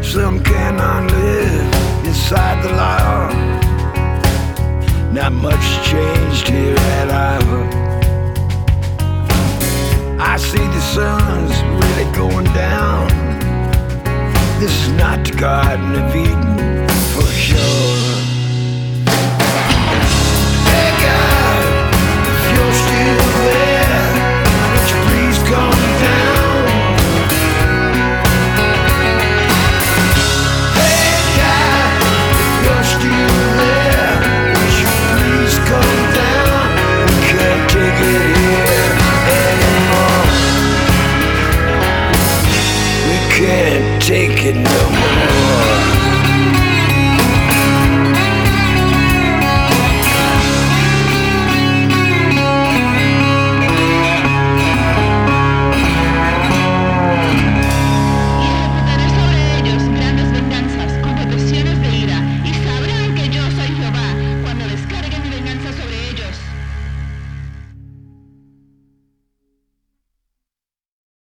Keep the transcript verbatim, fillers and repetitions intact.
Some cannot live inside the law. Not much changed here at Iowa. I see the sun's really going down. This is not the Garden of Eden for sure. Hey God, if you're still there, would you please come down? Hey God, if you're still there, would you please come down? We can't take it here anymore. We can't take it no more.